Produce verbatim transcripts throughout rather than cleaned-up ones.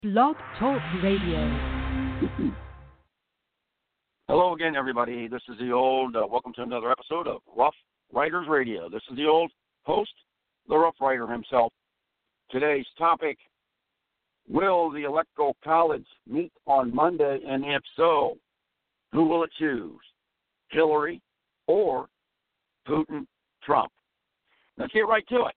Blog Talk Radio. Hello again, everybody. This is the old, uh, welcome to another episode of Rough Riders Radio. This is the old host, the Rough Rider himself. Today's topic, will the Electoral College meet on Monday, and if so, who will it choose, Hillary or Putin, Trump? Let's get right to it.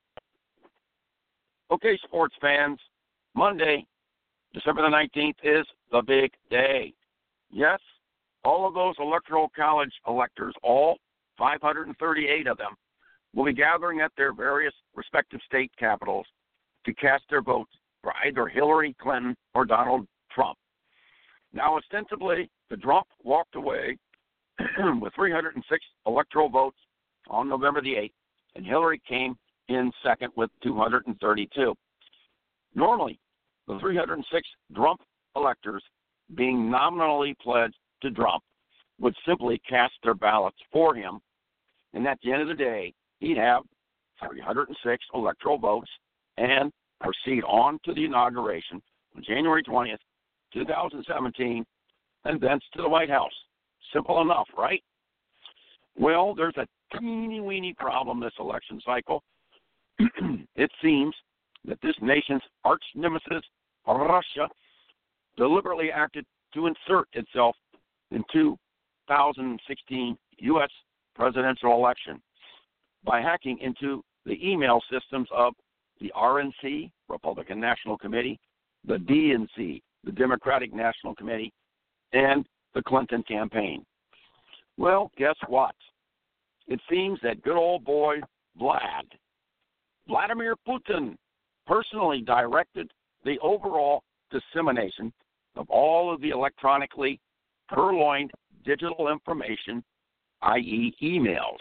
Okay, sports fans, Monday, December the nineteenth is the big day. Yes, all of those Electoral College electors, all five hundred thirty-eight of them, will be gathering at their various respective state capitals to cast their votes for either Hillary Clinton or Donald Trump. Now, ostensibly, the Trump walked away with three hundred six electoral votes on November the eighth, and Hillary came in second with two hundred thirty-two. Normally, the three hundred six Trump electors, being nominally pledged to Trump, would simply cast their ballots for him, and at the end of the day, he'd have three hundred six electoral votes and proceed on to the inauguration on January twentieth, twenty seventeen, and thence to the White House. Simple enough, right? Well, there's a teeny-weeny problem this election cycle. It seems that this nation's arch nemesis, Russia, deliberately acted to insert itself in two thousand sixteen U S presidential election by hacking into the email systems of the R N C, Republican National Committee, the D N C, the Democratic National Committee, and the Clinton campaign. Well, guess what? It seems that good old boy Vlad, Vladimir Putin, personally directed the overall dissemination of all of the electronically purloined digital information, that is emails.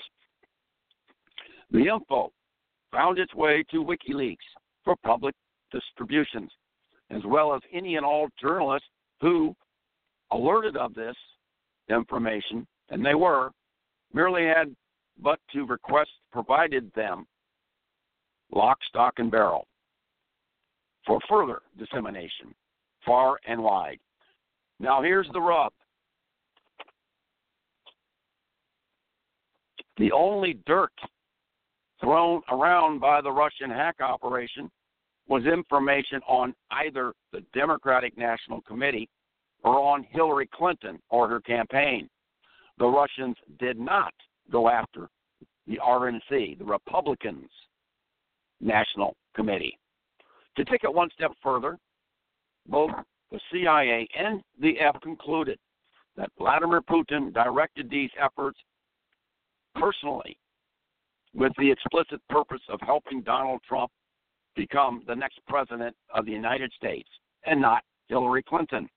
The info found its way to WikiLeaks for public distributions, as well as any and all journalists who, alerted of this information, and they were, merely had but to request provided them lock, stock, and barrel for further dissemination far and wide. Now, here's the rub. The only dirt thrown around by the Russian hack operation was information on either the Democratic National Committee or on Hillary Clinton or her campaign. The Russians did not go after the R N C, the Republicans' National Committee. To take it one step further, both the C I A and the F concluded that Vladimir Putin directed these efforts personally with the explicit purpose of helping Donald Trump become the next president of the United States and not Hillary Clinton.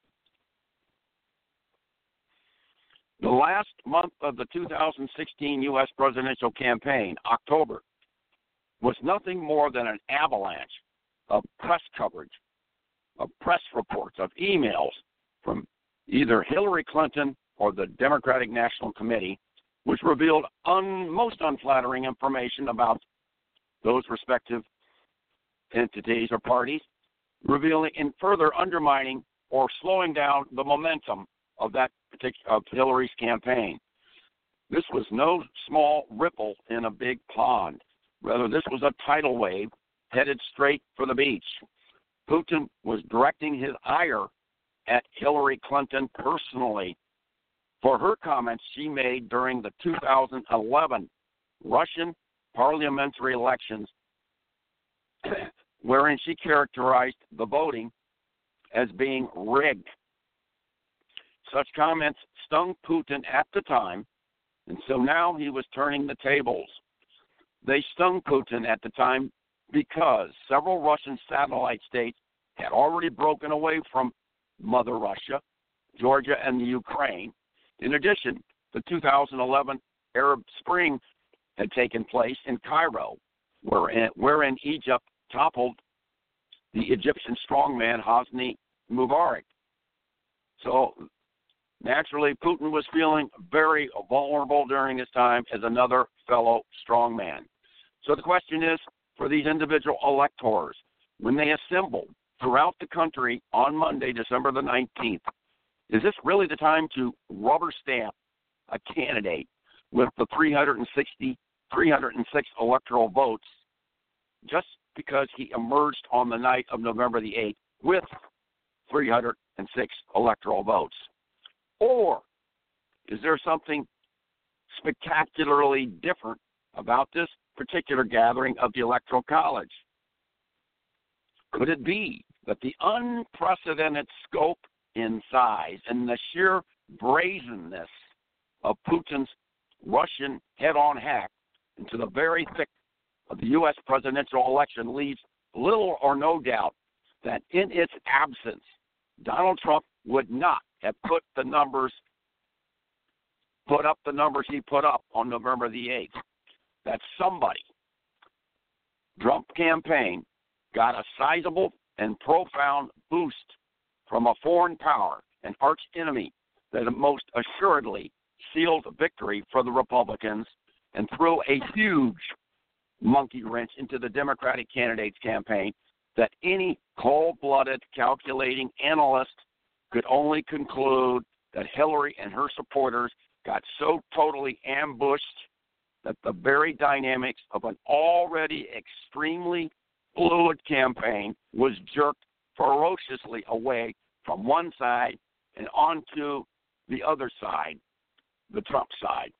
The last month of the two thousand sixteen U S presidential campaign, October, was nothing more than an avalanche of press coverage, of press reports, of emails from either Hillary Clinton or the Democratic National Committee, which revealed un, most unflattering information about those respective entities or parties, revealing and further undermining or slowing down the momentum of that particular of Hillary's campaign. This was no small ripple in a big pond. Rather, this was a tidal wave headed straight for the beach. Putin was directing his ire at Hillary Clinton personally for her comments she made during the two thousand eleven Russian parliamentary elections, wherein she characterized the voting as being rigged. Such comments stung Putin at the time, and so now he was turning the tables. They stung Putin at the time because several Russian satellite states had already broken away from Mother Russia, Georgia, and the Ukraine. In addition, the two thousand eleven Arab Spring had taken place in Cairo, wherein, wherein Egypt toppled the Egyptian strongman Hosni Mubarak. So, naturally, Putin was feeling very vulnerable during his time as another fellow strongman. So the question is, for these individual electors, when they assembled throughout the country on Monday, December the nineteenth. Is this really the time to rubber stamp a candidate with the three hundred sixty, three hundred six electoral votes just because he emerged on the night of November the eighth with three hundred six electoral votes? Or is there something spectacularly different about this particular gathering of the Electoral College? Could it be that the unprecedented scope in size and the sheer brazenness of Putin's Russian head-on hack into the very thick of the U S presidential election leaves little or no doubt that in its absence, Donald Trump would not have put the numbers, put up the numbers he put up on November the eighth? That somebody, Trump campaign, got a sizable and profound boost from a foreign power, an arch enemy that most assuredly sealed victory for the Republicans and threw a huge monkey wrench into the Democratic candidate's campaign that any cold-blooded, calculating analyst could only conclude that Hillary and her supporters got so totally ambushed that the very dynamics of an already extremely fluid campaign was jerked ferociously away from one side and onto the other side, the Trump side.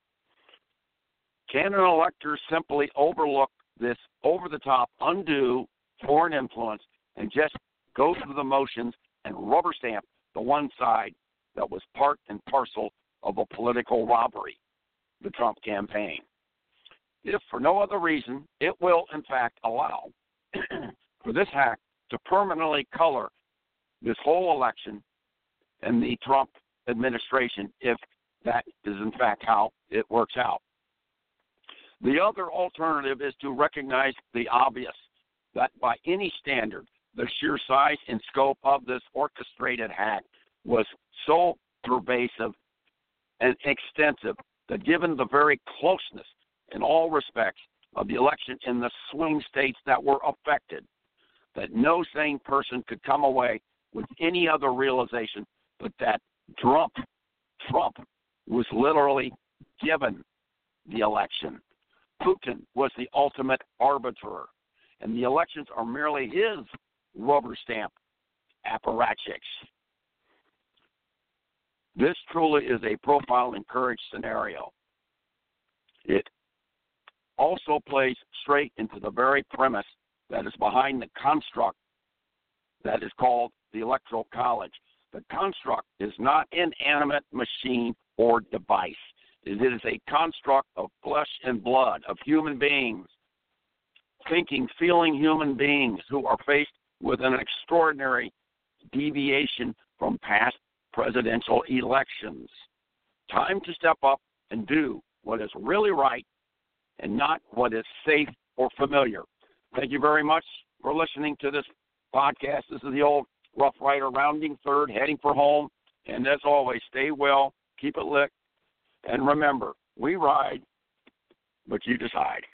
Can an elector simply overlook this over-the-top, undue foreign influence and just go through the motions and rubber stamp the one side that was part and parcel of a political robbery, the Trump campaign? If for no other reason, it will in fact allow for this hack to permanently color this whole election and the Trump administration, if that is in fact how it works out. The other alternative is to recognize the obvious, that by any standard, the sheer size and scope of this orchestrated hack was so pervasive and extensive that given the very closeness in all respects of the election in the swing states that were affected, that no sane person could come away with any other realization but that Trump, Trump was literally given the election. Putin was the ultimate arbiter, and the elections are merely his rubber stamp apparatchiks. This truly is a profile and courage scenario. It also plays straight into the very premise that is behind the construct that is called the Electoral College. The construct is not an inanimate machine or device. It is a construct of flesh and blood, of human beings, thinking, feeling human beings who are faced with an extraordinary deviation from past presidential elections. Time to step up and do what is really right and not what is safe or familiar. Thank you very much for listening to this podcast. This is the old Rough Rider rounding third, heading for home. And as always, stay well, keep it lit, and remember, we ride, but you decide.